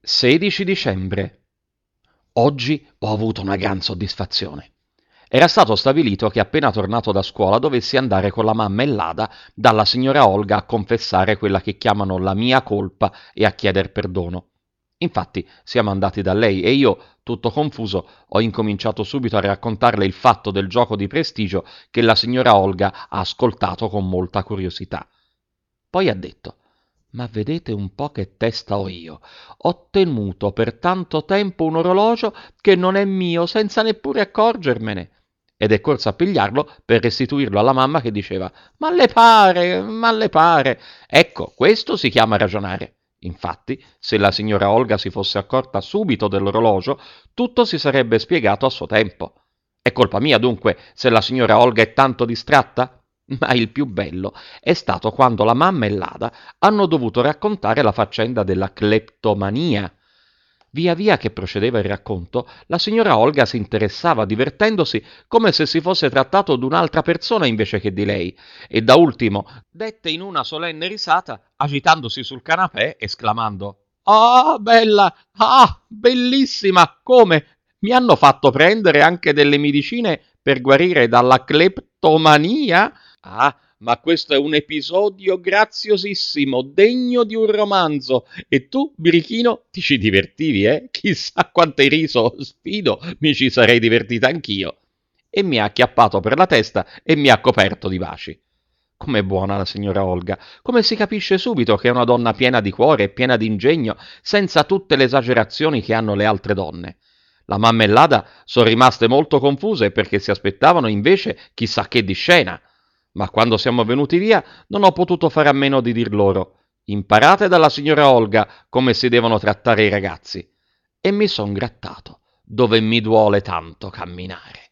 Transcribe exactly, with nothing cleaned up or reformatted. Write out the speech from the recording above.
sedici dicembre. Oggi ho avuto una gran soddisfazione. Era stato stabilito che appena tornato da scuola dovessi andare con la mamma e l'Ada dalla signora Olga a confessare quella che chiamano la mia colpa e a chieder perdono. Infatti siamo andati da lei e io, tutto confuso, ho incominciato subito a raccontarle il fatto del gioco di prestigio che la signora Olga ha ascoltato con molta curiosità. Poi ha detto: ma vedete un po' che testa ho io. Ho tenuto per tanto tempo un orologio che non è mio senza neppure accorgermene. Ed è corsa a pigliarlo per restituirlo alla mamma che diceva: ma le pare, ma le pare. Ecco, questo si chiama ragionare. Infatti, se la signora Olga si fosse accorta subito dell'orologio, tutto si sarebbe spiegato a suo tempo. È colpa mia dunque se la signora Olga è tanto distratta? Ma il più bello è stato quando la mamma e l'Ada hanno dovuto raccontare la faccenda della cleptomania. Via via che procedeva il racconto, la signora Olga si interessava, divertendosi come se si fosse trattato di un'altra persona invece che di lei, e da ultimo dette in una solenne risata, agitandosi sul canapè, esclamando: «Ah, bella! Ah, bellissima! Come? Mi hanno fatto prendere anche delle medicine per guarire dalla cleptomania? Ah, ma questo è un episodio graziosissimo, degno di un romanzo. E tu, birichino, ti ci divertivi, eh? Chissà quanto hai riso, sfido, mi ci sarei divertita anch'io». E mi ha acchiappato per la testa e mi ha coperto di baci. Com'è buona la signora Olga, come si capisce subito che è una donna piena di cuore e piena di ingegno, senza tutte le esagerazioni che hanno le altre donne. La mamma e l'Ada sono rimaste molto confuse perché si aspettavano invece chissà che di scena. Ma quando siamo venuti via non ho potuto fare a meno di dir loro: imparate dalla signora Olga come si devono trattare i ragazzi. E mi son grattato, dove mi duole tanto camminare.